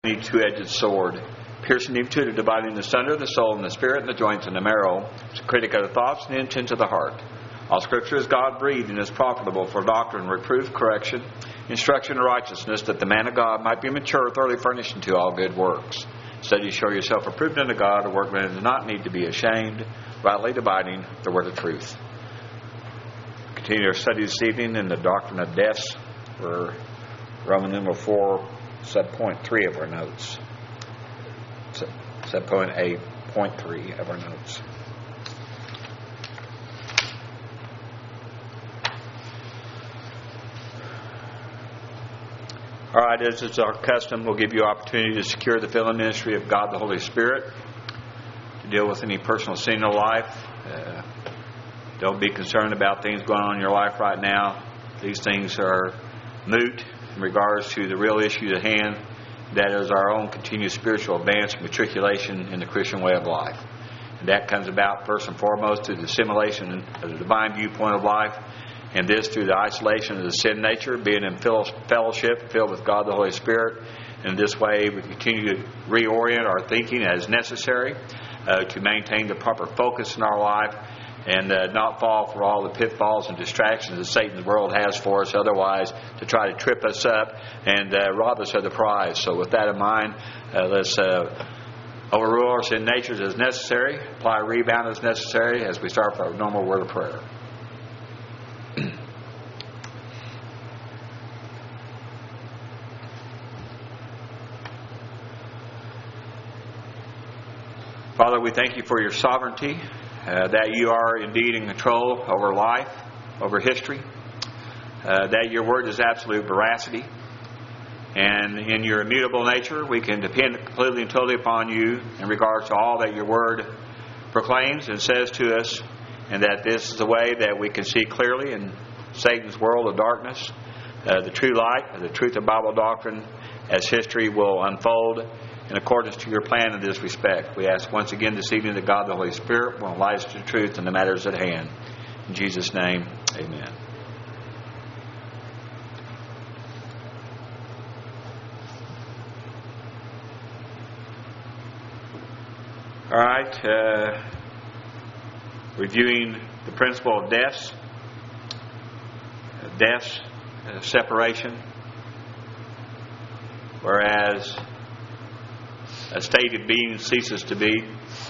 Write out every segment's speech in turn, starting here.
Any two-edged sword, piercing even to the dividing asunder the soul and the spirit and the joints and the marrow, it's a critic of the thoughts and the intents of the heart. All Scripture is God-breathed and is profitable for doctrine, reproof, correction, instruction in righteousness, that the man of God might be mature, thoroughly furnished unto all good works. Study, show yourself approved unto God, a workman who does not need to be ashamed, rightly dividing the word of truth. Continue our study this evening in the doctrine of deaths. We're Roman numeral 4. Subpoint 3 of our notes. Subpoint A, point 3 of our notes. All right, as is our custom, we'll give you opportunity to secure the filling ministry of God the Holy Spirit, to deal with any personal sin in your life. Don't be concerned about things going on in your life right now. These things are moot in regards to the real issue at hand, that is our own continued spiritual advance and matriculation in the Christian way of life. And that comes about first and foremost through the assimilation of the divine viewpoint of life, and this through the isolation of the sin nature, being in fellowship, filled with God the Holy Spirit. And this way we continue to reorient our thinking as necessary to maintain the proper focus in our life, and not fall for all the pitfalls and distractions that Satan's world has for us otherwise, to try to trip us up and rob us of the prize. So with that in mind, let's overrule our sin natures as necessary, apply a rebound as necessary, as we start with our normal word of prayer. Father, we thank you for your sovereignty, that you are indeed in control over life, over history, that your word is absolute veracity, and in your immutable nature we can depend completely and totally upon you in regards to all that your word proclaims and says to us, and that this is the way that we can see clearly in Satan's world of darkness the true light, the truth of Bible doctrine, as history will unfold in accordance to your plan in this respect. We ask once again this evening that God the Holy Spirit will enlighten us to the truth in the matters at hand. In Jesus' name, amen. All right, reviewing the principle of deaths, separation, whereas a state of being ceases to be,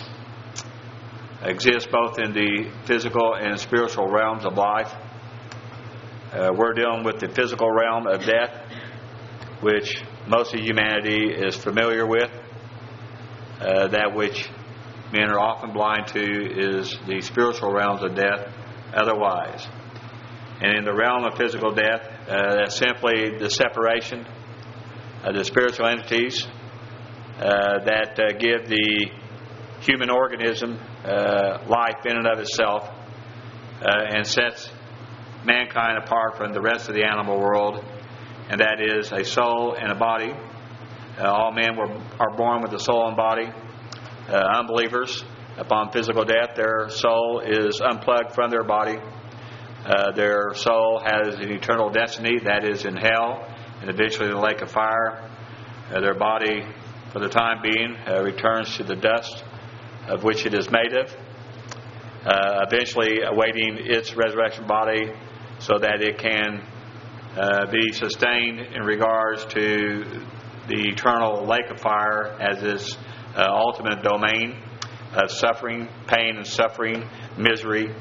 exists both in the physical and spiritual realms of life. We're dealing with the physical realm of death, which most of humanity is familiar with. That which men are often blind to is the spiritual realms of death otherwise. And in the realm of physical death, that's simply the separation of the spiritual entities that give the human organism life in and of itself, and sets mankind apart from the rest of the animal world, and that is a soul and a body. All men are born with a soul and body. Unbelievers, upon physical death, their soul is unplugged from their body. Their soul has an eternal destiny, that is in hell, and eventually in the lake of fire. Their body, for the time being, returns to the dust of which it is made of, eventually awaiting its resurrection body so that it can be sustained in regards to the eternal lake of fire as its ultimate domain of suffering, pain and suffering, misery,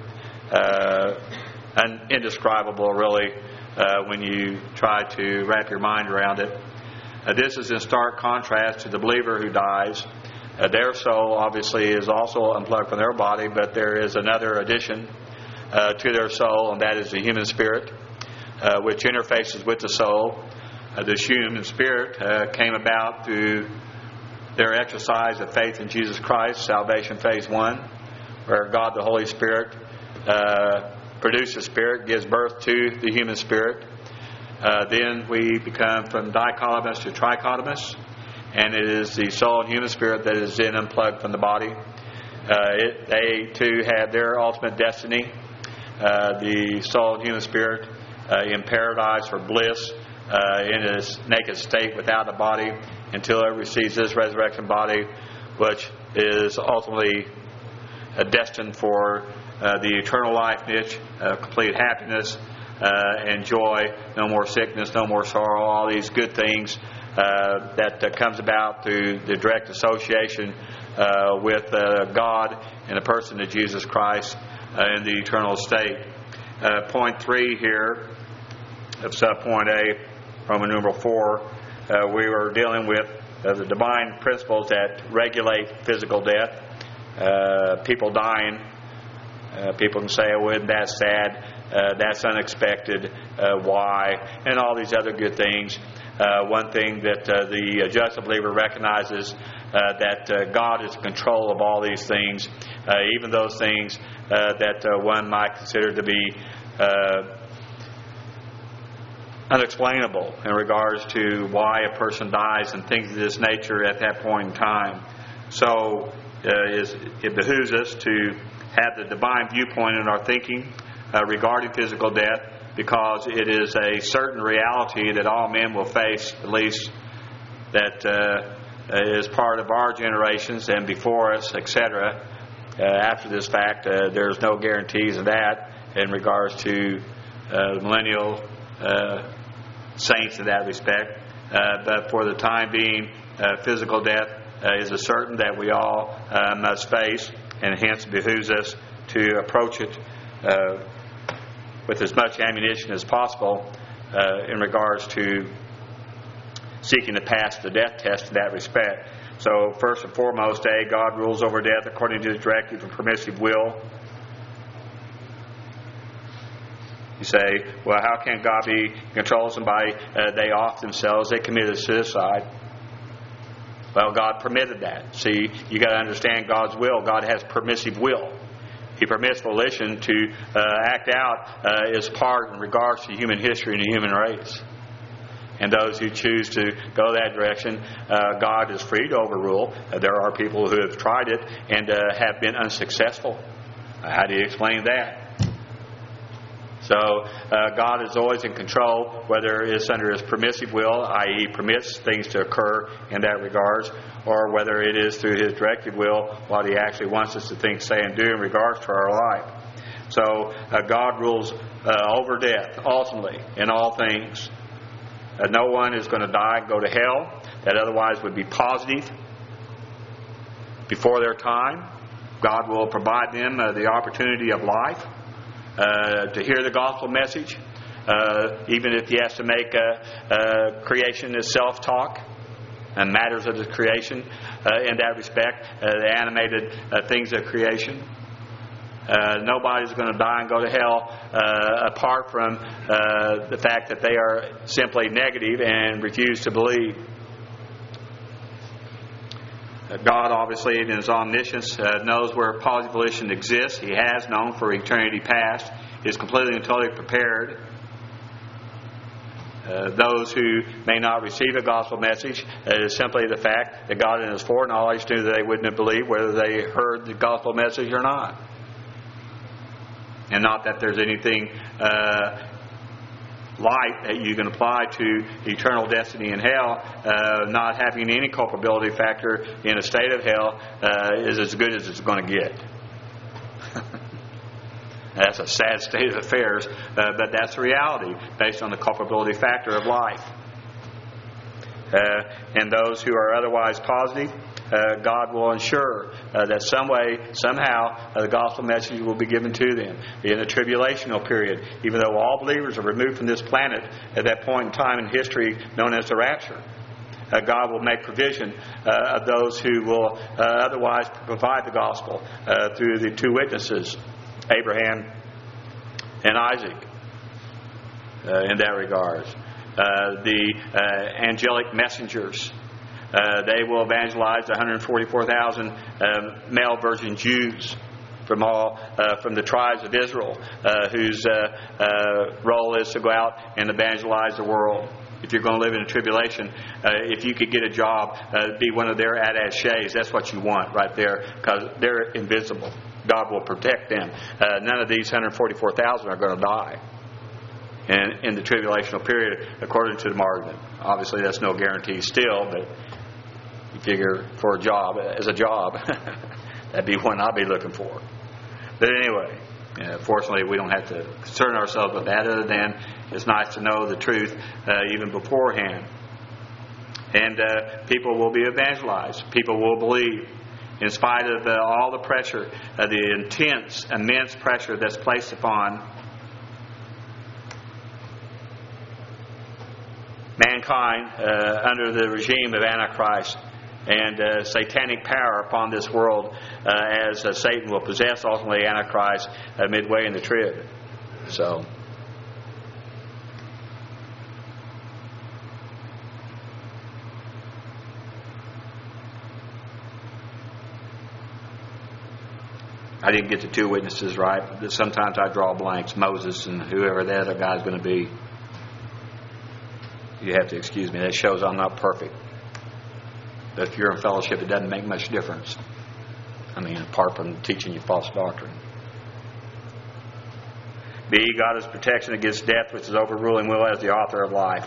indescribable really when you try to wrap your mind around it. This is in stark contrast to the believer who dies. Their soul obviously is also unplugged from their body, but there is another addition to their soul, and that is the human spirit, which interfaces with the soul. This human spirit came about through their exercise of faith in Jesus Christ, salvation phase 1, where God the Holy Spirit produces spirit, gives birth to the human spirit. Then we become from dichotomous to trichotomous, and it is the soul and human spirit that is then unplugged from the body. They too have their ultimate destiny. The soul and human spirit in paradise or bliss in its naked state without a body until it receives this resurrection body, which is ultimately destined for the eternal life niche, complete happiness and joy, no more sickness, no more sorrow, all these good things that comes about through the direct association with God and the person of Jesus Christ in the eternal state. Point 3 here of subpoint A, Roman numeral 4, we were dealing with the divine principles that regulate physical death. People dying. People can say, oh, isn't that sad? That's unexpected. Why? And all these other good things. One thing that the just believer recognizes that God is in control of all these things, even those things that one might consider to be unexplainable in regards to why a person dies and things of this nature at that point in time. So it behooves us to have the divine viewpoint in our thinking regarding physical death, because it is a certain reality that all men will face, at least that is part of our generations and before us, etc. After this fact, there's no guarantees of that in regards to the millennial saints in that respect. But for the time being, physical death is a certain that we all must face, and hence it behooves us to approach it with as much ammunition as possible in regards to seeking to pass the death test in that respect. So first and foremost, God rules over death according to His directive and permissive will. You say, well, how can God be control somebody? They off themselves. They committed suicide. Well, God permitted that. See, you got to understand God's will. God has permissive will. He permits volition to act out as part in regards to human history and the human race. And those who choose to go that direction, God is free to overrule. There are people who have tried it and have been unsuccessful. How do you explain that? So God is always in control, whether it's under His permissive will, i.e. permits things to occur in that regards, or whether it is through His directive will, what He actually wants us to think, say, and do in regards to our life. So God rules over death, ultimately, in all things. No one is going to die and go to hell that otherwise would be positive before their time. God will provide them the opportunity of life to hear the gospel message, even if He has to make creation as self-talk and matters of the creation in that respect, the animated things of creation. Nobody's going to die and go to hell apart from the fact that they are simply negative and refuse to believe. God, obviously, in His omniscience, knows where positive volition exists. He has known for eternity past. He is completely and totally prepared. Those who may not receive a gospel message, it is simply the fact that God in His foreknowledge knew that they wouldn't have believed whether they heard the gospel message or not. And not that there's anything light that you can apply to eternal destiny in hell. Not having any culpability factor in a state of hell is as good as it's going to get. That's a sad state of affairs, but that's the reality based on the culpability factor of life. And those who are otherwise positive, God will ensure that some way, somehow, the gospel message will be given to them in the tribulational period, even though all believers are removed from this planet at that point in time in history known as the rapture. God will make provision of those who will otherwise provide the gospel through the two witnesses, Abraham and Isaac, in that regard. The angelic messengers, they will evangelize the 144,000 male virgin Jews from the tribes of Israel, whose role is to go out and evangelize the world. If you're going to live in a tribulation, if you could get a job, be one of their attachés, that's what you want right there, because they're invisible. God will protect them. None of these 144,000 are going to die. in the tribulational period, according to the margin. Obviously, that's no guarantee still, but you figure for a job, as a job, that'd be one I'd be looking for. But anyway, fortunately, we don't have to concern ourselves with that, other than it's nice to know the truth even beforehand. And people will be evangelized. People will believe. In spite of all the pressure, the intense, immense pressure that's placed upon mankind under the regime of Antichrist and satanic power upon this world, as Satan will possess ultimately Antichrist midway in the trib. So, I didn't get the two witnesses right. Sometimes I draw blanks. Moses and whoever that other guy's going to be. You have to excuse me. That shows I'm not perfect. But if you're in fellowship, it doesn't make much difference. I mean, apart from teaching you false doctrine. B, God is protection against death, which is overruling will as the author of life.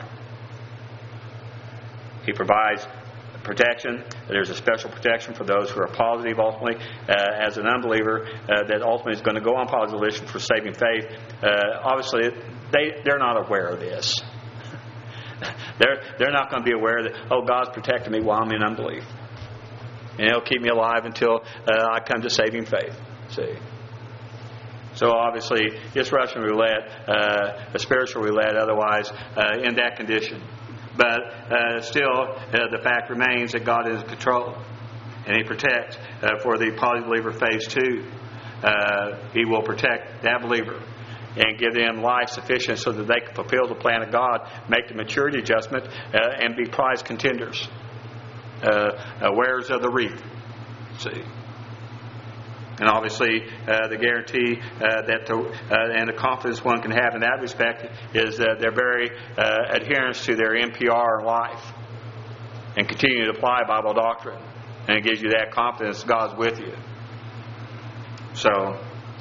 He provides protection. There's a special protection for those who are positive ultimately. As an unbeliever that ultimately is going to go on positive list for saving faith, obviously they're not aware of this. They're not going to be aware that, oh, God's protecting me while I'm in unbelief. And He'll keep me alive until I come to saving faith. See? So obviously it's Russian roulette, a spiritual roulette otherwise, in that condition. But still, the fact remains that God is in control. And He protects. For the polybeliever phase 2, He will protect that believer and give them life sufficient so that they can fulfill the plan of God, make the maturity adjustment, and be prize contenders. Wearers of the wreath. See? And obviously, the guarantee and the confidence one can have in that respect is that their very adherence to their NPR in life and continue to apply Bible doctrine. And it gives you that confidence God's with you. So,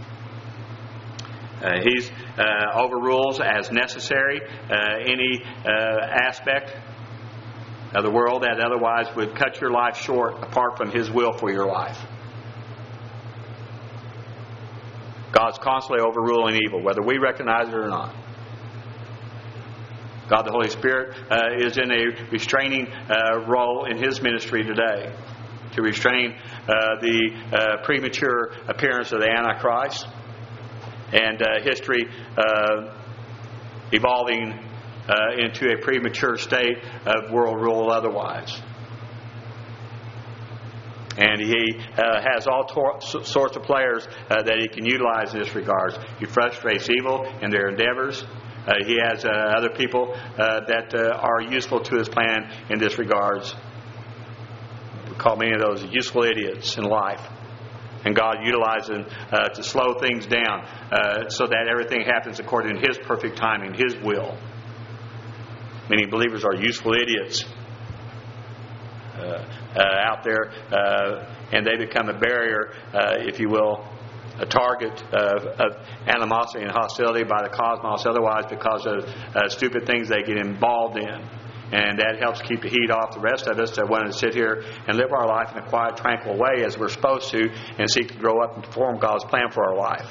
He overrules as necessary any aspect of the world that otherwise would cut your life short apart from His will for your life. God's constantly overruling evil, whether we recognize it or not. God the Holy Spirit is in a restraining role in His ministry today to restrain the premature appearance of the Antichrist and history evolving into a premature state of world rule otherwise. And He has all sorts of players that He can utilize in this regard. He frustrates evil in their endeavors. He has other people that are useful to His plan in this regards. We call many of those useful idiots in life. And God utilizes them to slow things down so that everything happens according to His perfect timing, His will. Many believers are useful idiots out there, and they become a barrier, if you will, a target of animosity and hostility by the cosmos otherwise because of stupid things they get involved in. And that helps keep the heat off the rest of us that want to sit here and live our life in a quiet, tranquil way as we're supposed to and seek to grow up and perform God's plan for our life.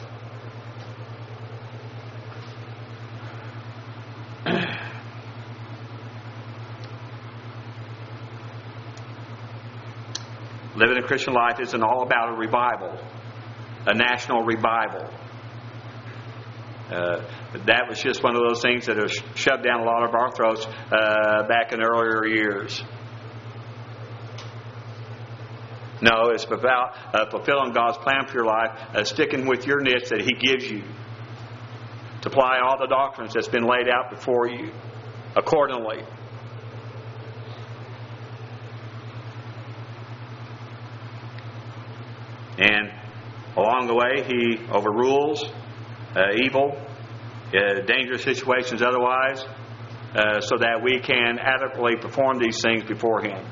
Living a Christian life isn't all about a revival, a national revival. That was just one of those things that was shoved down a lot of our throats back in earlier years. No, it's about fulfilling God's plan for your life, sticking with your niche that He gives you, to apply all the doctrines that's been laid out before you accordingly. And along the way, He overrules evil, dangerous situations otherwise, so that we can adequately perform these things before Him.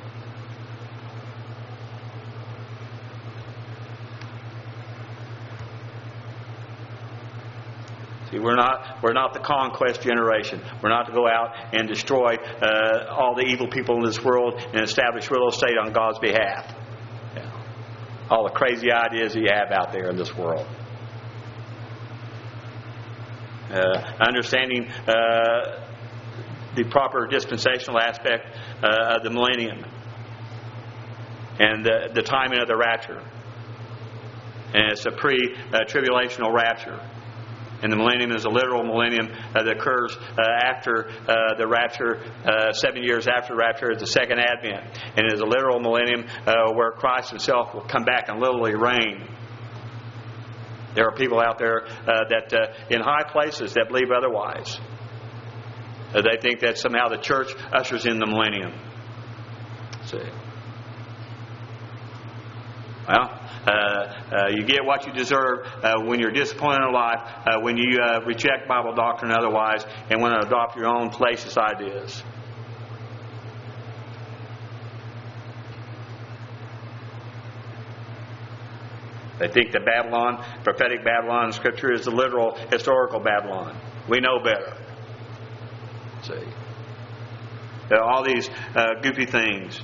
See, we're not the conquest generation. We're not to go out and destroy all the evil people in this world and establish real estate on God's behalf. Yeah. All the crazy ideas that you have out there in this world. Understanding the proper dispensational aspect of the millennium and the timing of the rapture. And it's a pre-tribulational rapture. And the millennium is a literal millennium that occurs after the rapture, 7 years after the rapture is the second advent. And it is a literal millennium where Christ Himself will come back and literally reign. There are people out there that in high places that believe otherwise. They think that somehow the church ushers in the millennium. See? Well, you get what you deserve when you're disappointed in life, when you reject Bible doctrine otherwise, and want to adopt your own fallacious ideas. They think that Babylon, prophetic Babylon in Scripture, is the literal historical Babylon. We know better. See, there are all these goofy things.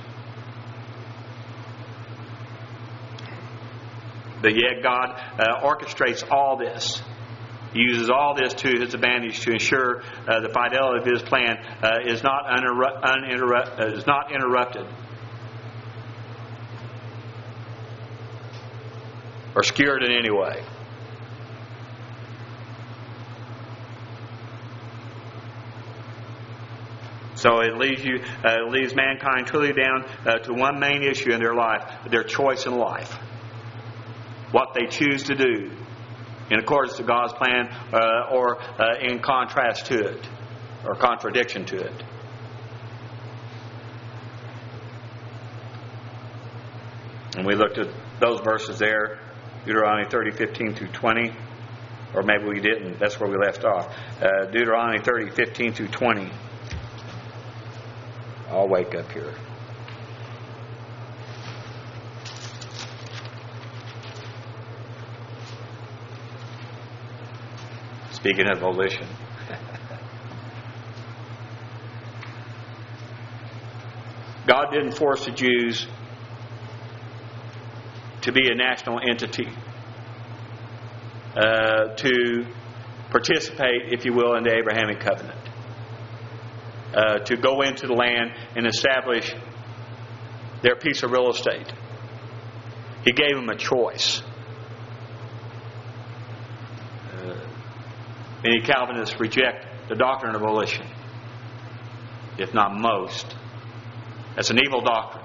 But yet God orchestrates all this. He uses all this to His advantage to ensure the fidelity of His plan is not interrupted or skewered in any way. So it leaves mankind truly down to one main issue in their life: their choice in life. What they choose to do in accordance to God's plan or in contrast to it or contradiction to it. And we looked at those verses there, Deuteronomy 30:15-20, or maybe we didn't. That's where we left off. Deuteronomy 30:15-20. I'll wake up here. Speaking of volition. God didn't force the Jews to be a national entity, to participate, if you will, in the Abrahamic covenant, to go into the land and establish their piece of real estate. He gave them a choice. Many Calvinists reject the doctrine of volition, if not most. That's an evil doctrine.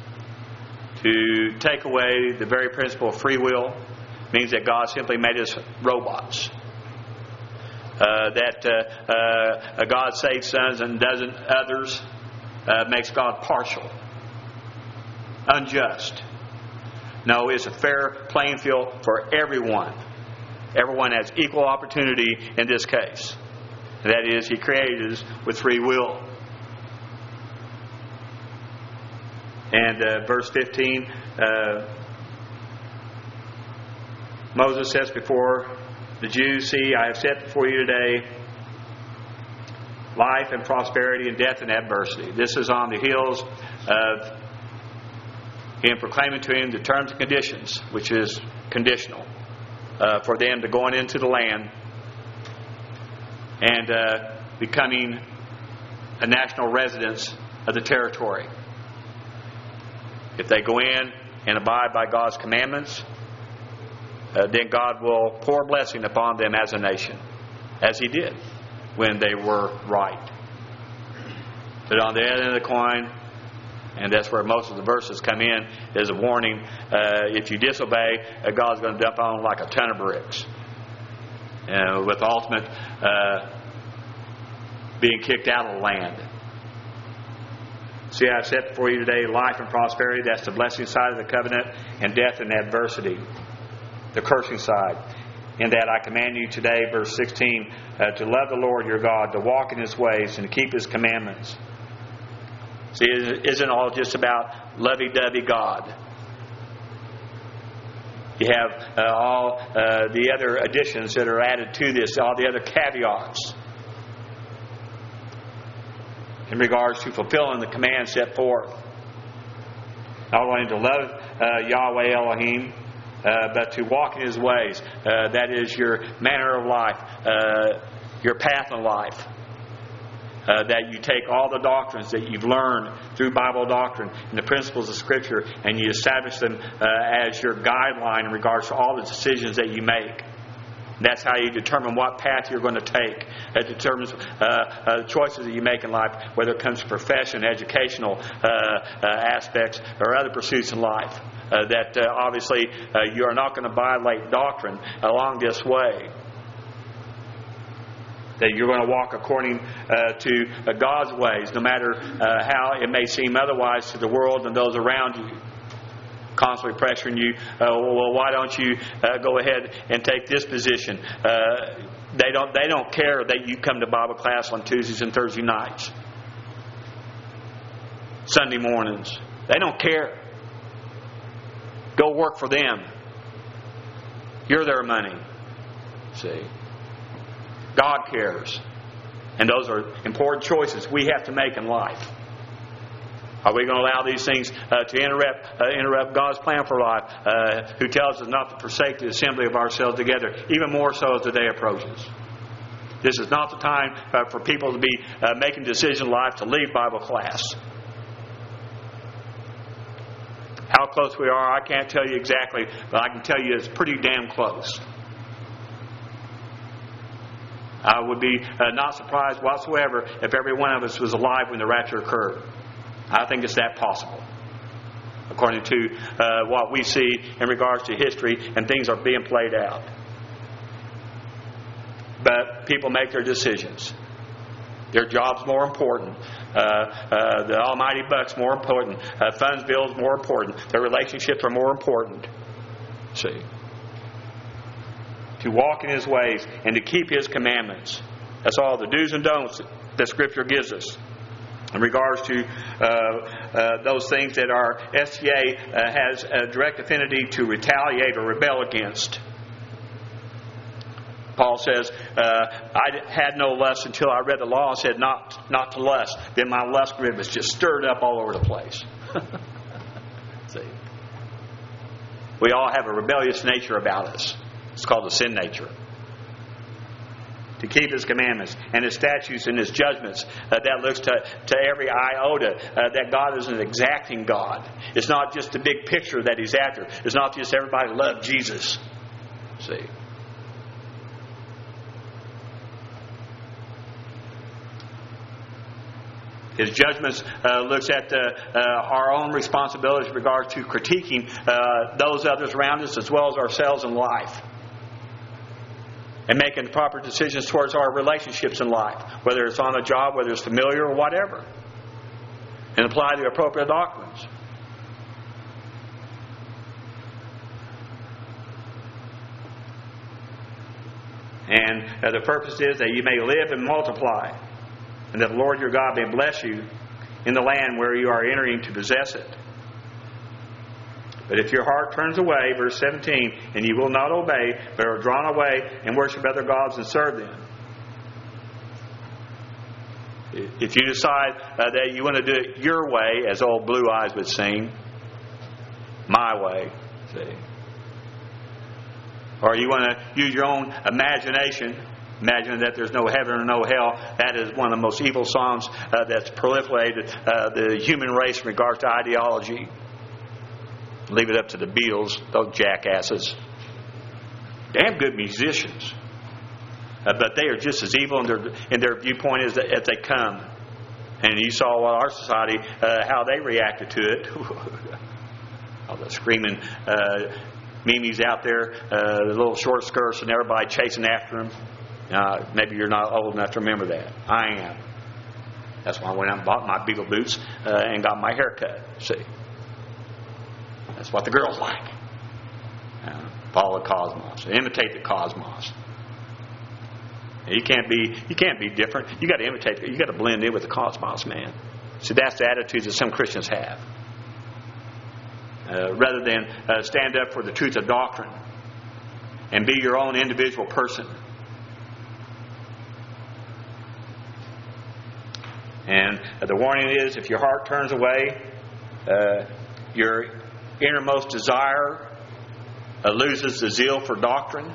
To take away the very principle of free will means that God simply made us robots. That God saves some and doesn't others makes God partial, unjust. No, it's a fair playing field for everyone. Everyone has equal opportunity in this case. That is, He created us with free will. And verse 15, Moses says before the Jews, "See, I have set before you today life and prosperity and death and adversity." This is on the heels of Him proclaiming to him the terms and conditions, which is conditional, for them to going into the land and becoming a national residence of the territory. If they go in and abide by God's commandments, then God will pour blessing upon them as a nation, as He did when they were right. But on the other end of the coin, and that's where most of the verses come in, is a warning. If you disobey, God's going to dump on like a ton of bricks. With the ultimate being kicked out of the land. See, I have set before you today life and prosperity. That's the blessing side of the covenant. And death and adversity, the cursing side. In that I command you today, verse 16, to love the Lord your God, to walk in His ways, and to keep His commandments. See, it isn't all just about lovey-dovey God. You have all the other additions that are added to this, all the other caveats in regards to fulfilling the command set forth. Not only to love Yahweh Elohim, but to walk in His ways. That is your manner of life, your path in life. That you take all the doctrines that you've learned through Bible doctrine and the principles of Scripture, and you establish them as your guideline in regards to all the decisions that you make. That's how you determine what path you're going to take. It determines the choices that you make in life, whether it comes to profession, educational aspects, or other pursuits in life. That obviously you are not going to violate doctrine along this way. That you're going to walk according to God's ways, no matter how it may seem otherwise to the world and those around you. Constantly pressuring you, well, why don't you go ahead and take this position? They don't care that you come to Bible class on Tuesdays and Thursday nights, Sunday mornings. They don't care. Go work for them. You're their money. See, God cares, and those are important choices we have to make in life. Are we going to allow these things to interrupt God's plan for life, who tells us not to forsake the assembly of ourselves together, even more so as the day approaches? This is not the time for people to be making decisions in life to leave Bible class. How close we are, I can't tell you exactly, but I can tell you it's pretty damn close. I would be not surprised whatsoever if every one of us was alive when the rapture occurred. I think it's that possible, according to what we see in regards to history and things are being played out. But people make their decisions. Their job's more important. The almighty buck's more important. Funds bills more important. Their relationships are more important. See, to walk in His ways and to keep His commandments. That's all the do's and don'ts that Scripture gives us. In regards to those things that our SCA has a direct affinity to retaliate or rebel against. Paul says, I had no lust until I read the law and said not to lust. Then my lust grid was just stirred up all over the place. See? We all have a rebellious nature about us. It's called the sin nature. To keep His commandments and His statutes and His judgments. That looks to every iota that God is an exacting God. It's not just the big picture that He's after. It's not just everybody love Jesus. See? His judgments looks at our own responsibilities in regard to critiquing those others around us as well as ourselves in life. And making the proper decisions towards our relationships in life, whether it's on a job, whether it's familiar or whatever, and apply the appropriate doctrines. And the purpose is that you may live and multiply, and that the Lord your God may bless you in the land where you are entering to possess it. But if your heart turns away, verse 17, and you will not obey, but are drawn away and worship other gods and serve them. If you decide that you want to do it your way, as old Blue Eyes would sing, my way, see, or you want to use your own imagination, imagining that there's no heaven or no hell, that is one of the most evil songs that's proliferated the human race in regards to ideology. Leave it up to the Beatles, those jackasses. Damn good musicians. But they are just as evil in their viewpoint as they come. And you saw what our society, how they reacted to it. All the screaming memes out there, the little short skirts and everybody chasing after them. Maybe you're not old enough to remember that. I am. That's why I went out and bought my Beagle boots and got my hair cut. See? That's what the girls like. Follow the cosmos. Imitate the cosmos. You can't be different. You got to imitate. You got to blend in with the cosmos, man. See, that's the attitude that some Christians have. rather than stand up for the truth of doctrine and be your own individual person. And the warning is, if your heart turns away, your innermost desire loses the zeal for doctrine.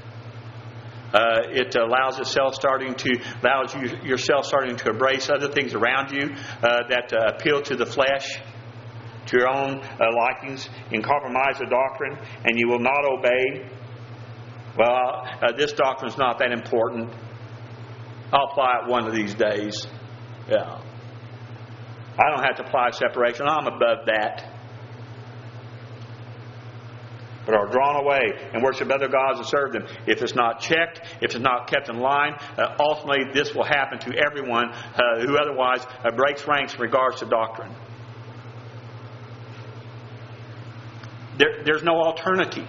It allows yourself starting to embrace other things around you that appeal to the flesh, to your own likings, and compromise the doctrine, and you will not obey. Well, this doctrine is not that important. I'll apply it one of these days. Yeah. I don't have to apply separation. I'm above that. But are drawn away and worship other gods and serve them. If it's not checked, if it's not kept in line, ultimately this will happen to everyone who otherwise breaks ranks in regards to doctrine. There's no alternative.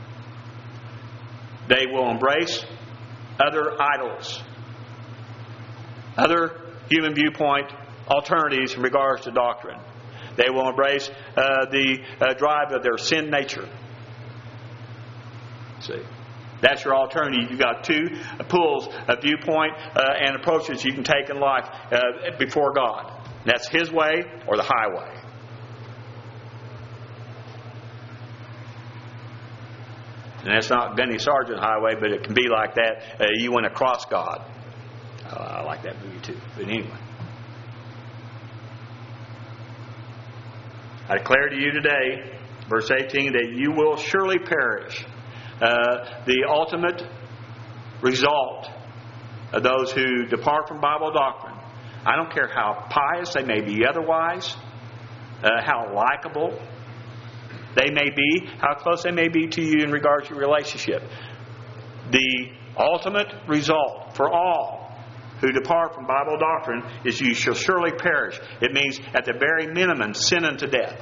They will embrace other idols, other human viewpoint alternatives in regards to doctrine. They will embrace the drive of their sin nature. See, that's your alternative. You've got two pools of viewpoint and approaches you can take in life before God. That's His way or the highway. And that's not Gunny Sargent highway, but it can be like that. You went across God. I like that movie too. But anyway, I declare to you today, verse 18, that you will surely perish. The ultimate result of those who depart from Bible doctrine, I don't care how pious they may be otherwise, how likable they may be, how close they may be to you in regards to your relationship. The ultimate result for all who depart from Bible doctrine is you shall surely perish. It means at the very minimum, sin unto death.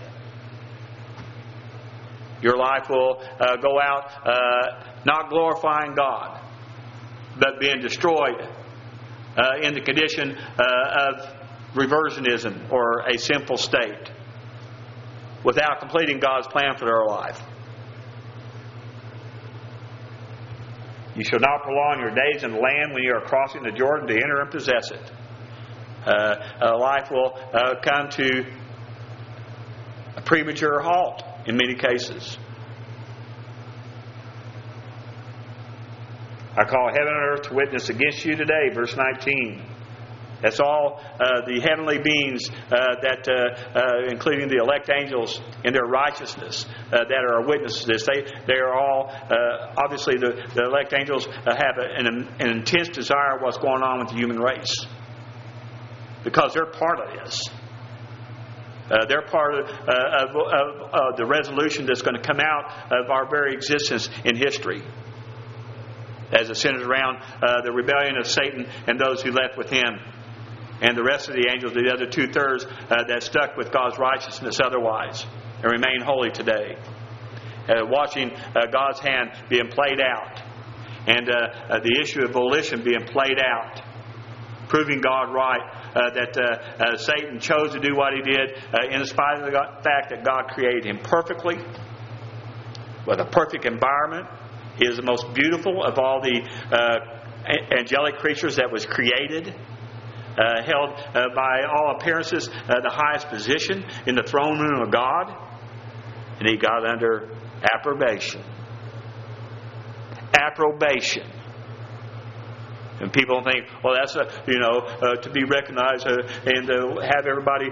Your life will go out not glorifying God, but being destroyed in the condition of reversionism or a sinful state, without completing God's plan for their life. You shall not prolong your days in the land when you are crossing the Jordan to enter and possess it. Life will come to a premature halt in many cases. I call heaven and earth to witness against you today, verse 19. That's all the heavenly beings, including the elect angels in their righteousness, that are witnesses to this. They are all, obviously, the elect angels have an intense desire of what's going on with the human race, because they're part of this. They're part of the resolution that's going to come out of our very existence in history, as it centers around the rebellion of Satan and those who left with him, and the rest of the angels, the other 2/3 that stuck with God's righteousness otherwise and remain holy today. Watching God's hand being played out, and the issue of volition being played out, proving God right, that Satan chose to do what he did in spite of the fact that God created him perfectly, with a perfect environment. He is the most beautiful of all the angelic creatures that was created. Held by all appearances the highest position in the throne room of God, and he got under approbation. Approbation. And people think, well, that's to be recognized and to have everybody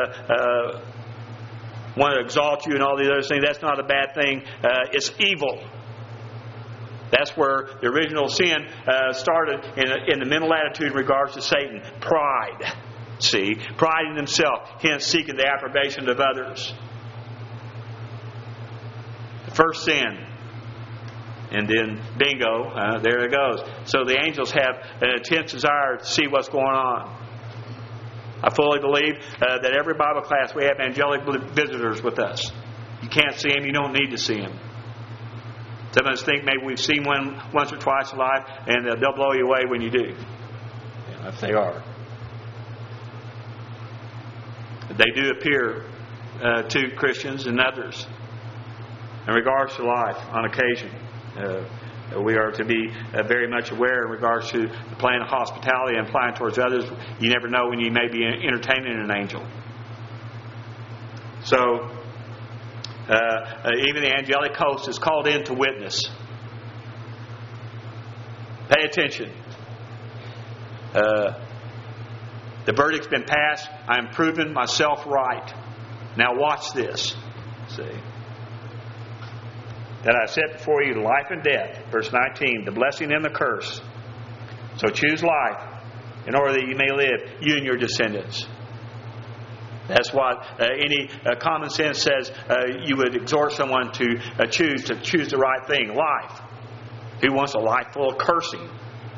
want to exalt you and all these other things. That's not a bad thing. It's evil. That's where the original sin started in the mental attitude in regards to Satan. Pride. See? Pride in himself. Hence seeking the approbation of others. The first sin. And then, bingo, there it goes. So the angels have an intense desire to see what's going on. I fully believe that every Bible class we have angelic visitors with us. You can't see them, you don't need to see them. Some of us think maybe we've seen one once or twice in life, and they'll blow you away when you do. If they are. They do appear to Christians and others in regards to life on occasion. We are to be very much aware in regards to the plan of hospitality and applying towards others. You never know when you may be entertaining an angel. So, even the angelic host is called in to witness. Pay attention. The verdict's been passed. I am proving myself right. Now watch this. See. That I set before you life and death. Verse 19. The blessing and the curse. So choose life in order that you may live, you and your descendants. That's what any common sense says you would exhort someone to choose the right thing. Life. Who wants a life full of cursing?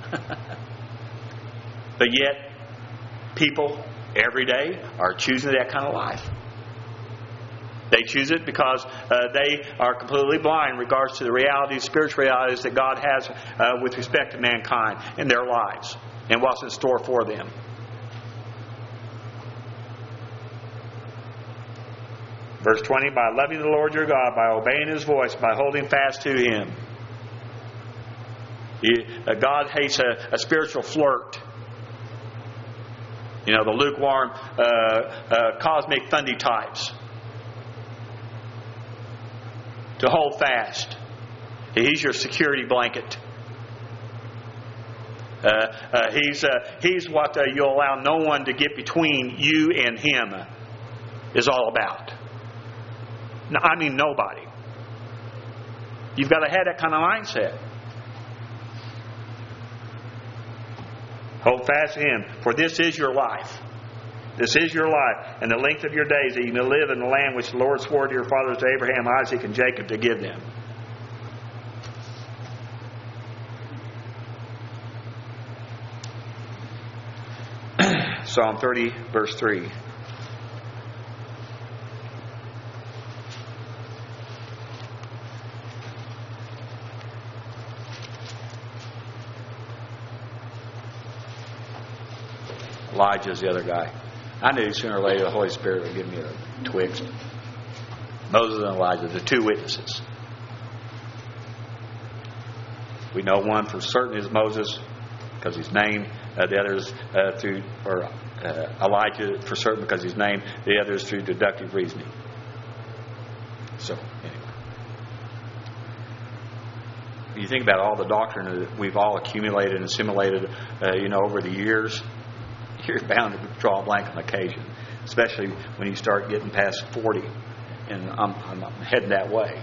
But yet, people every day are choosing that kind of life. They choose it because they are completely blind in regards to the realities, spiritual realities that God has with respect to mankind in their lives and what's in store for them. Verse 20, by loving the Lord your God, by obeying His voice, by holding fast to Him. God hates a spiritual flirt. You know, the lukewarm, cosmic fundy types. To hold fast. He's your security blanket. He's what you'll allow no one to get between you and Him is all about. I mean nobody. You've got to have that kind of mindset. Hold fast to Him, for this is your life. This is your life, and the length of your days, that you may live in the land which the Lord swore to your fathers, to Abraham, Isaac, and Jacob, to give them. Psalm 30, verse 3. Elijah's the other guy. I knew sooner or later the Holy Spirit would give me a twig. Moses and Elijah, the two witnesses. We know one for certain is Moses because he's named. The others Elijah for certain because he's named. The others through deductive reasoning. So anyway, you think about all the doctrine that we've all accumulated and assimilated, over the years. You're bound to draw a blank on occasion, especially when you start getting past 40, and I'm heading that way.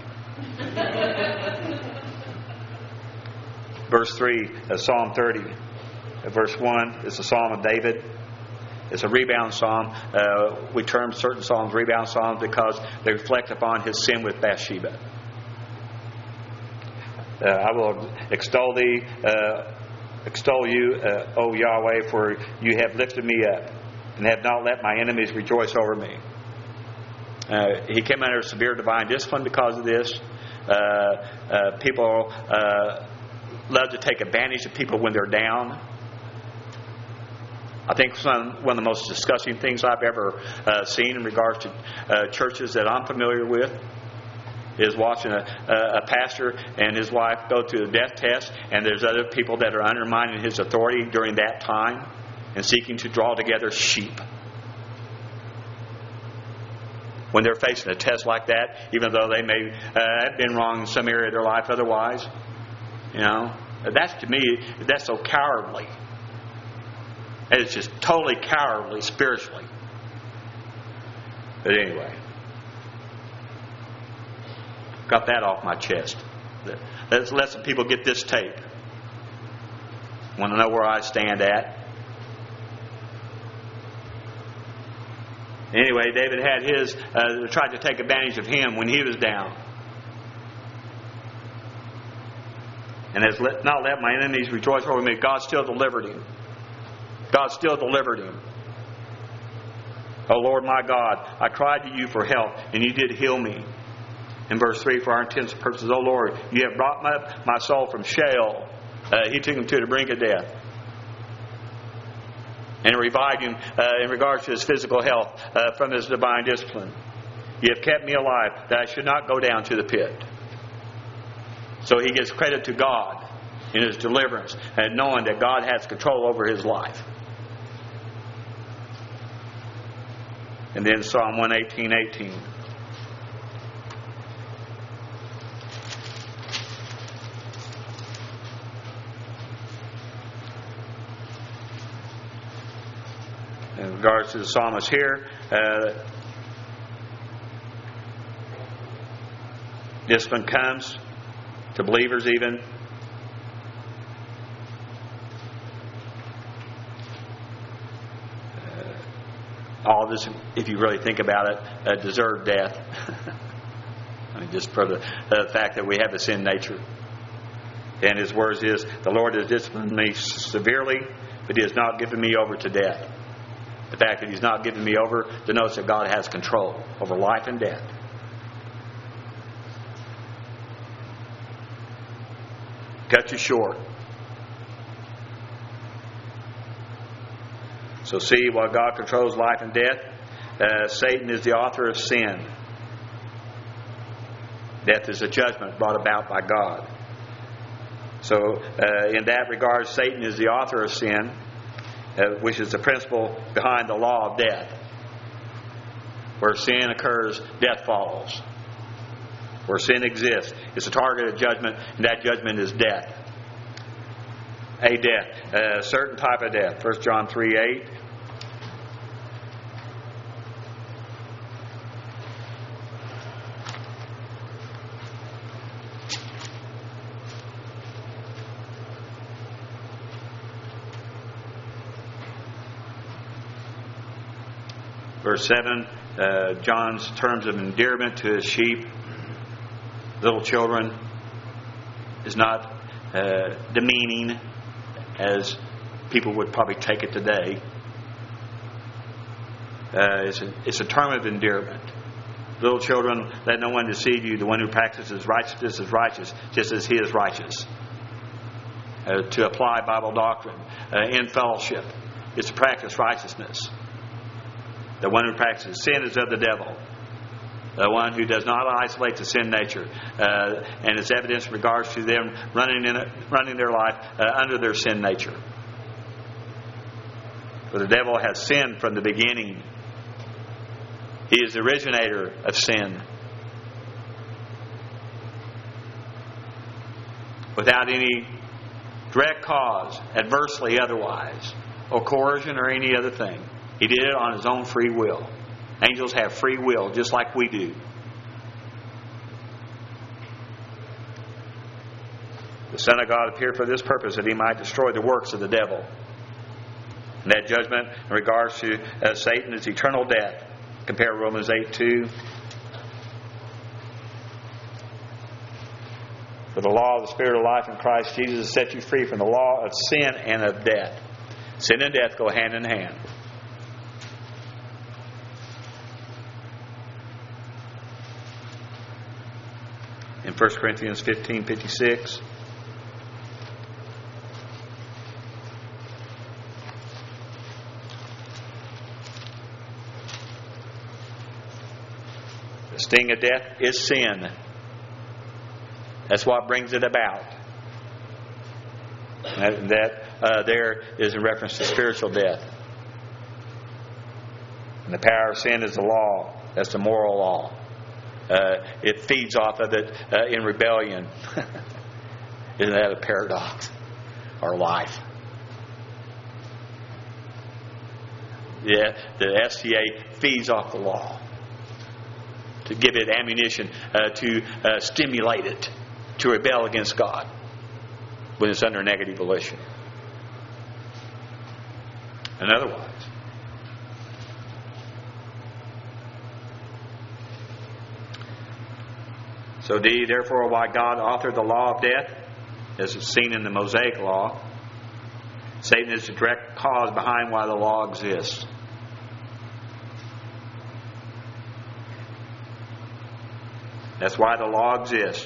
Verse 3, Psalm 30. Verse 1 is a psalm of David. It's a rebound psalm. We term certain psalms rebound psalms because they reflect upon his sin with Bathsheba. I will extol thee. Extol you, O Yahweh, for you have lifted me up and have not let my enemies rejoice over me. He came under severe divine discipline because of this. People love to take advantage of people when they're down. I think one of the most disgusting things I've ever seen in regards to churches that I'm familiar with is watching a pastor and his wife go through a death test, and there's other people that are undermining his authority during that time and seeking to draw together sheep. When they're facing a test like that, even though they may have been wrong in some area of their life otherwise, that's, to me, that's so cowardly. And it's just totally cowardly spiritually. But anyway, got that off my chest. Let's let some people get this tape. Want to know where I stand at? Anyway, David had his, tried to take advantage of him when he was down. And has not let my enemies rejoice over me. God still delivered him. God still delivered him. O Lord my God, I cried to you for help, and you did heal me. In verse 3, for our intents and purposes, O Lord, you have brought my soul from Sheol. He took him to the brink of death. And revived him in regards to his physical health from his divine discipline. You have kept me alive, that I should not go down to the pit. So he gives credit to God in his deliverance, and knowing that God has control over his life. And then Psalm 118:18. In regards to the psalmist here, discipline comes to believers even. All of this, if you really think about it, deserved death. I mean, just for the fact that we have a sin nature. And his words is, the Lord has disciplined me severely, but he has not given me over to death. The fact that he's not given me over denotes that God has control over life and death. Cut you short. So see, while God controls life and death, Satan is the author of sin. Death is a judgment brought about by God. So in that regard, Satan is the author of sin, which is the principle behind the law of death. Where sin occurs, death follows. Where sin exists, it's a target of judgment, and that judgment is death. A death, a certain type of death. 1 John 3:8. Verse 7, John's terms of endearment to his sheep, little children, is not demeaning as people would probably take it today. It's a term of endearment. Little children, let no one deceive you. The one who practices righteousness is righteous, just as he is righteous. To apply Bible doctrine in fellowship is to practice righteousness. The one who practices sin is of the devil. The one who does not isolate the sin nature, and its evidence in regards to them running their life under their sin nature. For the devil has sinned from the beginning. He is the originator of sin. Without any direct cause, adversely otherwise, or coercion or any other thing. He did it on his own free will. Angels have free will, just like we do. The Son of God appeared for this purpose, that he might destroy the works of the devil. And that judgment in regards to Satan is eternal death. Compare Romans 8:2. For the law of the Spirit of life in Christ Jesus has set you free from the law of sin and of death. Sin and death go hand in hand. In 1 Corinthians 15:56. The sting of death is sin. That's what brings it about. That there is in reference to spiritual death. And the power of sin is the law. That's the moral law. It feeds off of it in rebellion. Isn't that a paradox? Our life. Yeah, the SCA feeds off the law to give it ammunition to stimulate it to rebel against God when it's under negative volition. And otherwise. So D, therefore, why God authored the law of death, as is seen in the Mosaic law, Satan is the direct cause behind why the law exists. That's why the law exists.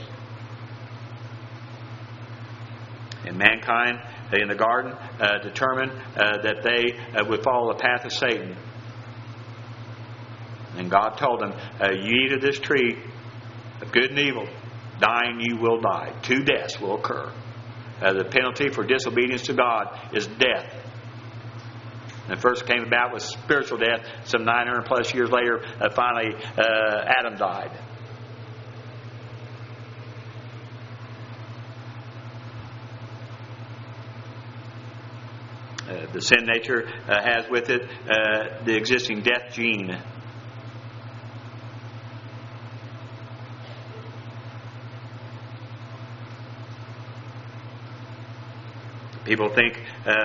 And mankind in the garden determined that they would follow the path of Satan. And God told them, you eat of this tree of good and evil, dying you will die. 2 deaths will occur. The penalty for disobedience to God is death. And first came about with spiritual death. Some 900 plus years later, finally Adam died. The sin nature has with it the existing death gene. People think,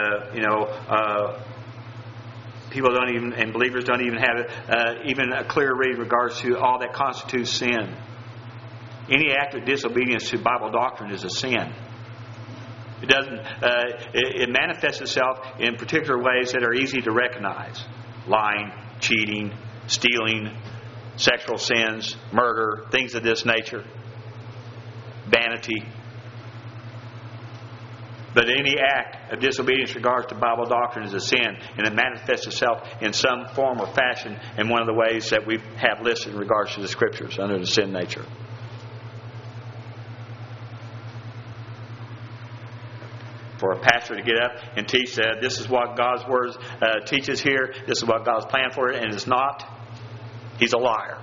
people don't even, and believers don't even have even a clear read in regards to all that constitutes sin. Any act of disobedience to Bible doctrine is a sin. It doesn't. It manifests itself in particular ways that are easy to recognize: lying, cheating, stealing, sexual sins, murder, things of this nature, vanity. But any act of disobedience in regards to Bible doctrine is a sin, and it manifests itself in some form or fashion in one of the ways that we have listed in regards to the Scriptures under the sin nature. For a pastor to get up and teach that this is what God's Word teaches here, this is what God's plan for it, and it's not, he's a liar.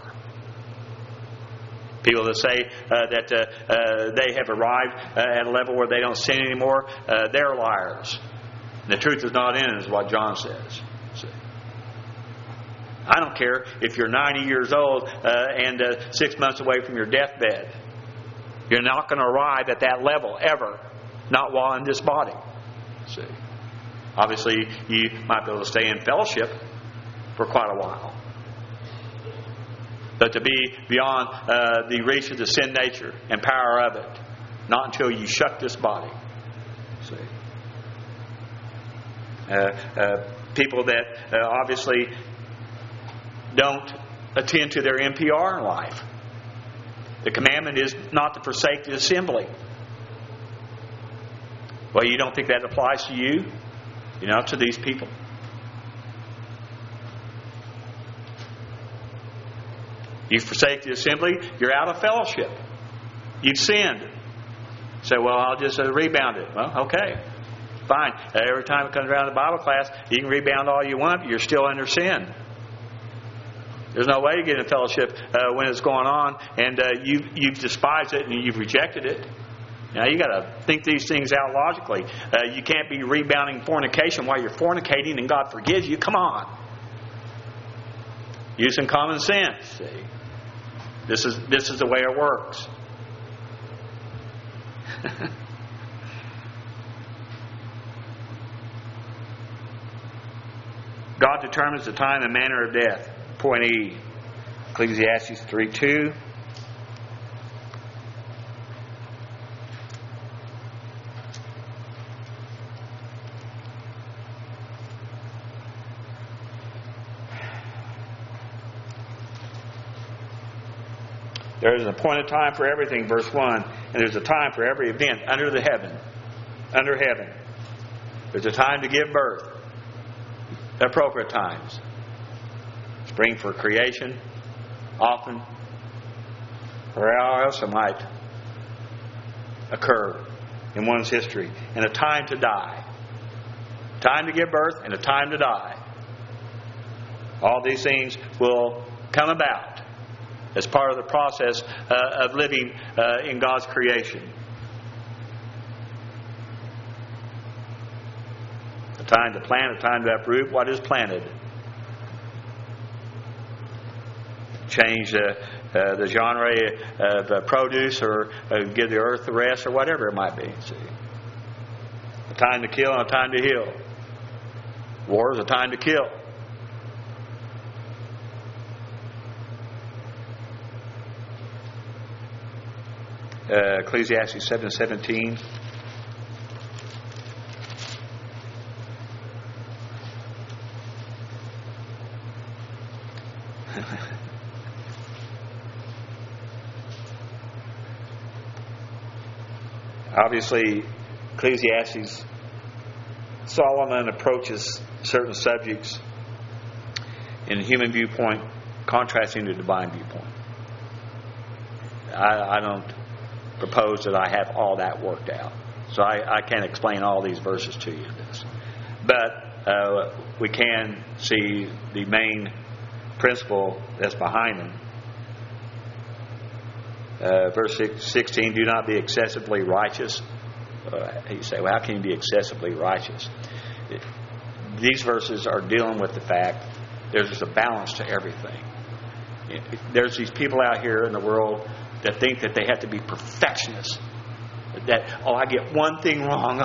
People that say that they have arrived at a level where they don't sin anymore, they're liars. And the truth is not in it, is what John says. See? I don't care if you're 90 years old and 6 months away from your deathbed. You're not going to arrive at that level ever. Not while in this body. See? Obviously, you might be able to stay in fellowship for quite a while. But to be beyond the reach of the sin nature and power of it, not until you shut this body. See? People that obviously don't attend to their NPR in life. The commandment is not to forsake the assembly. Well, you don't think that applies to you? To these people. You forsake the assembly, you're out of fellowship. You've sinned. Say, well, I'll just rebound it. Well, okay. Fine. Every time it comes around to Bible class, you can rebound all you want, but you're still under sin. There's no way to get in fellowship when it's going on, and you've despised it and you've rejected it. Now, you got to think these things out logically. You can't be rebounding fornication while you're fornicating and God forgives you. Come on. Use some common sense. See, this is the way it works. God determines the time and manner of death. Point E. Ecclesiastes 3:2. There is an appointed time for everything, verse 1. And there's a time for every event under the heaven. Under heaven. There's a time to give birth. Appropriate times. Spring for creation. Often. Or how else it might occur in one's history. And a time to die. Time to give birth and a time to die. All these things will come about as part of the process of living in God's creation. A time to plant, a time to uproot what is planted. Change the genre of produce, or give the earth the rest, or whatever it might be. See? A time to kill and a time to heal. War is a time to kill. Ecclesiastes 7:17. Obviously, Ecclesiastes, Solomon approaches certain subjects in a human viewpoint contrasting the divine viewpoint. I don't propose that I have all that worked out. So I can't explain all these verses to you in this. But we can see the main principle that's behind them. Verse 16, do not be excessively righteous. You say, well, how can you be excessively righteous? These verses are dealing with the fact there's a balance to everything. There's these people out here in the world that think that they have to be perfectionists. That, I get one thing wrong.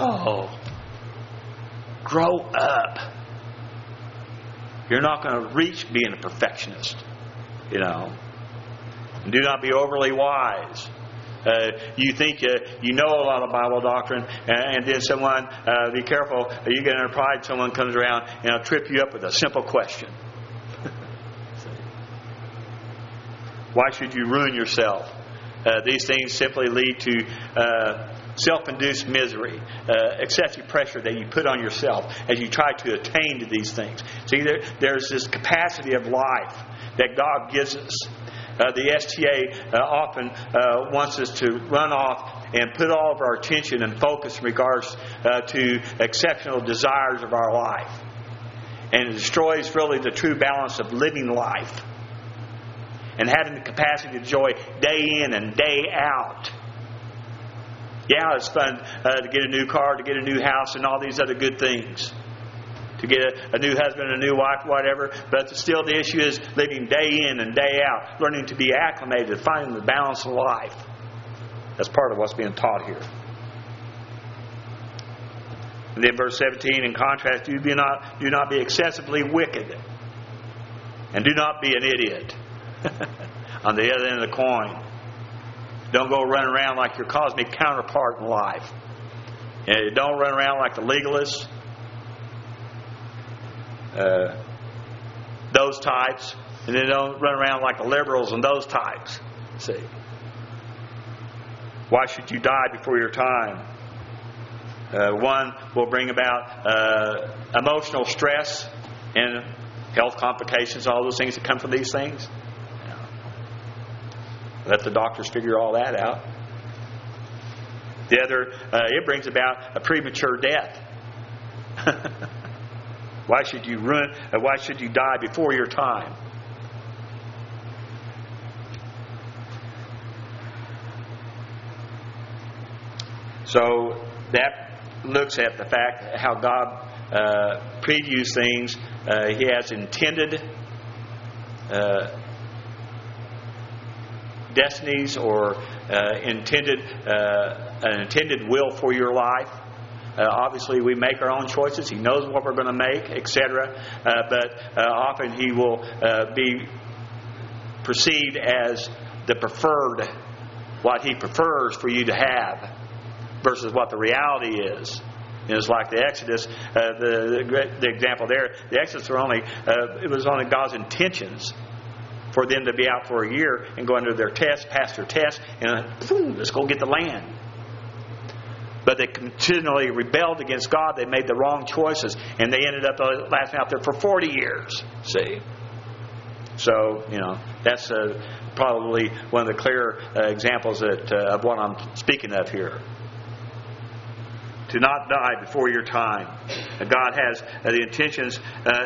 Grow up. You're not going to reach being a perfectionist. And do not be overly wise. You think you know a lot of Bible doctrine, and then someone, be careful, you get in pride, someone comes around and will trip you up with a simple question. Why should you ruin yourself? These things simply lead to self-induced misery, excessive pressure that you put on yourself as you try to attain to these things. See, there's this capacity of life that God gives us. The STA often wants us to run off and put all of our attention and focus in regards to exceptional desires of our life. And it destroys really the true balance of living life and having the capacity to enjoy day in and day out. Yeah, it's fun to get a new car, to get a new house, and all these other good things. To get a new husband, a new wife, whatever. But still the issue is living day in and day out. Learning to be acclimated, finding the balance of life. That's part of what's being taught here. And then verse 17, in contrast, do not be excessively wicked. And do not be an idiot. On the other end of the coin. Don't go running around like your cosmic counterpart in life. And don't run around like the legalists. Those types. And then don't run around like the liberals and those types. See? Why should you die before your time? One will bring about emotional stress and health complications, all those things that come from these things. Let the doctors figure all that out. The other, it brings about a premature death. Why should you die before your time? So that looks at the fact how God previews things. He has intended destinies or an intended will for your life. Obviously, we make our own choices. He knows what we're going to make, etc. But often He will be perceived as the preferred, what He prefers for you to have, versus what the reality is. And it's like the Exodus, the example there. The Exodus it was only God's intentions for them to be out for a year and go under their test, pass their test, and boom, let's go get the land. But they continually rebelled against God. They made the wrong choices, and they ended up lasting out there for 40 years. See? So, that's probably one of the clear examples of what I'm speaking of here. To not die before your time. God has the intentions,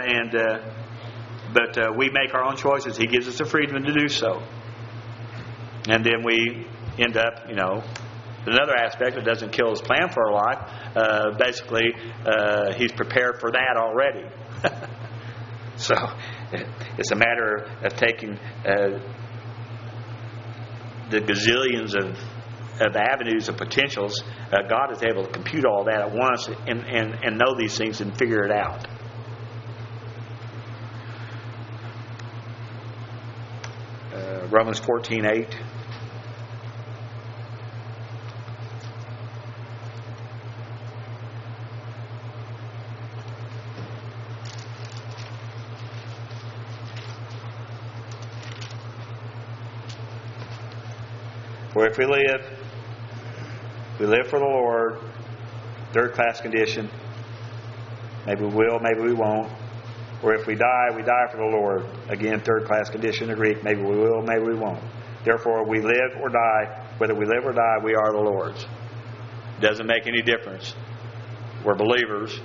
but we make our own choices. He gives us the freedom to do so. And then we end up, another aspect that doesn't kill His plan for our life. Basically, He's prepared for that already. So, it's a matter of taking the gazillions of avenues of potentials. God is able to compute all that at once and know these things and figure it out. Romans 14:8. For if we live for the Lord. Third class condition. Maybe we will, maybe we won't. or if we die for the Lord. Again, third-class condition in Greek. Maybe we will, maybe we won't. Therefore, we live or die. Whether we live or die, we are the Lord's. Doesn't make any difference. We're believers.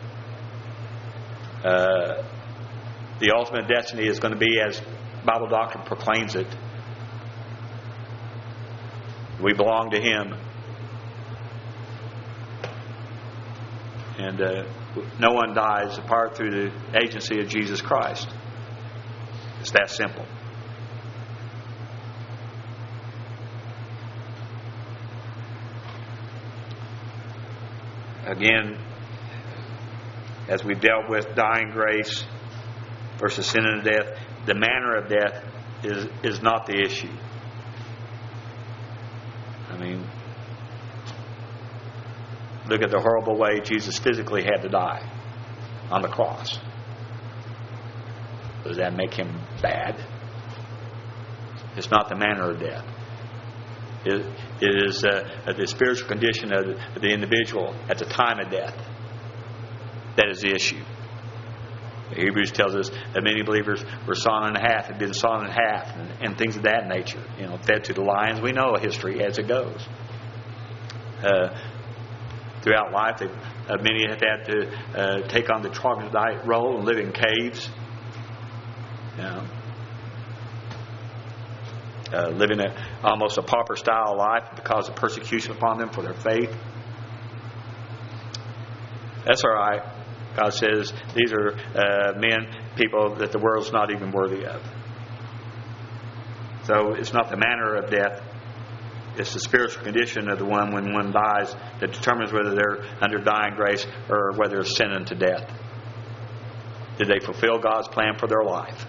The ultimate destiny is going to be as Bible doctrine proclaims it. We belong to Him. And no one dies apart through the agency of Jesus Christ. It's that simple. Again, as we've dealt with dying grace versus sin and death, the manner of death is not the issue. I mean, look at the horrible way Jesus physically had to die on the cross. Does that make Him bad? It's not the manner of death. It is the spiritual condition of the individual at the time of death. That is the issue. Hebrews tells us that many believers were sawn in half, had been sawn in half, and things of that nature. Fed to the lions. We know history as it goes. Throughout life, many have had to take on the troglodyte role and live in caves. Living almost a pauper style life because of persecution upon them for their faith. That's all right. God says these are people that the world's not even worthy of. So it's not the manner of death. It's the spiritual condition of the one when one dies that determines whether they're under dying grace or whether they're sin unto death. Did they fulfill God's plan for their life?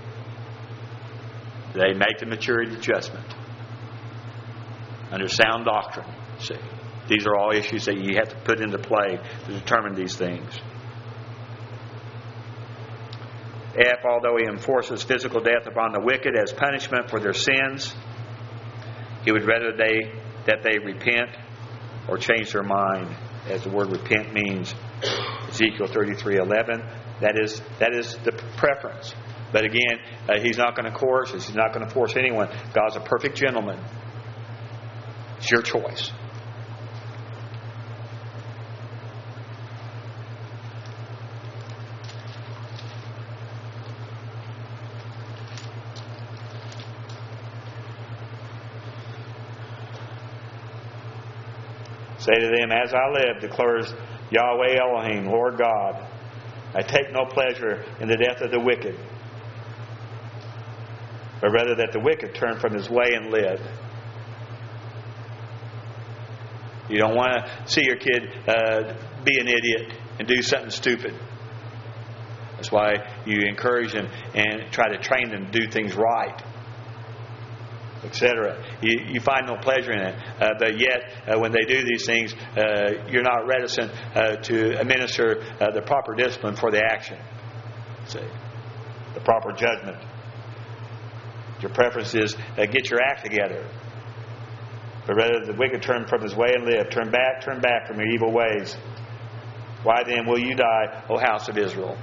Did they make the maturity adjustment under sound doctrine? See, these are all issues that you have to put into play to determine these things. F, although He enforces physical death upon the wicked as punishment for their sins, He would rather that they repent or change their mind, as the word repent means. Ezekiel 33:11. That is the preference. But again, He's not going to coerce us. He's not going to force anyone. God's a perfect gentleman. It's your choice. Say to them, as I live, declares Yahweh Elohim, Lord God, I take no pleasure in the death of the wicked, but rather that the wicked turn from his way and live. You don't want to see your kid be an idiot and do something stupid. That's why you encourage them and try to train them to do things right, etc. You find no pleasure in it. But yet, when they do these things, you're not reticent to administer the proper discipline for the action. See, the proper judgment. Your preference is get your act together. But rather the wicked turn from his way and live. Turn back from your evil ways. Why then will you die, O house of Israel?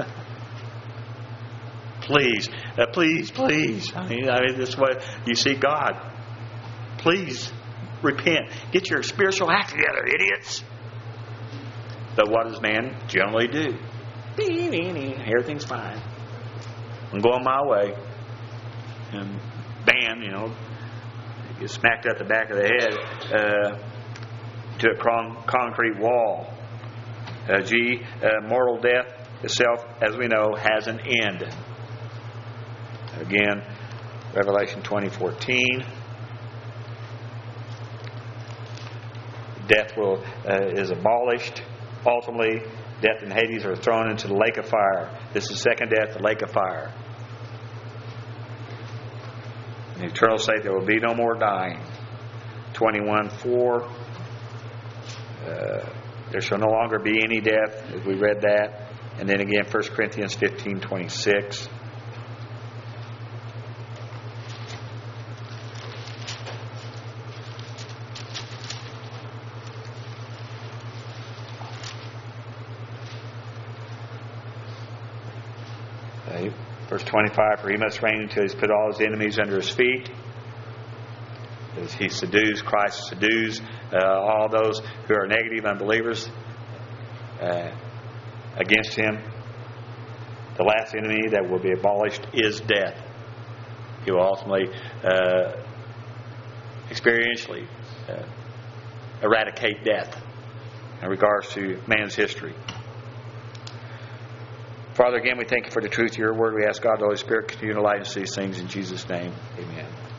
Please. I mean, this is what you see God. Please repent. Get your spiritual act together, idiots. But what does man generally do? Everything's fine. I'm going my way. And bam, you get smacked at the back of the head to a concrete wall. Mortal death itself, as we know, has an end. Again, Revelation 20:14. Death is abolished. Ultimately, death and Hades are thrown into the lake of fire. This is second death, the lake of fire. In the eternal state, there will be no more dying. 21:4. There shall no longer be any death, as we read that. And then again, 1 Corinthians 15:26. Verse 25, for he must reign until he's put all his enemies under his feet. As he subdues, Christ subdues all those who are negative unbelievers against him. The last enemy that will be abolished is death. He will ultimately, experientially, eradicate death in regards to man's history. Father, again, we thank you for the truth of your word. We ask God, the Holy Spirit, continue to light us these things in Jesus' name. Amen.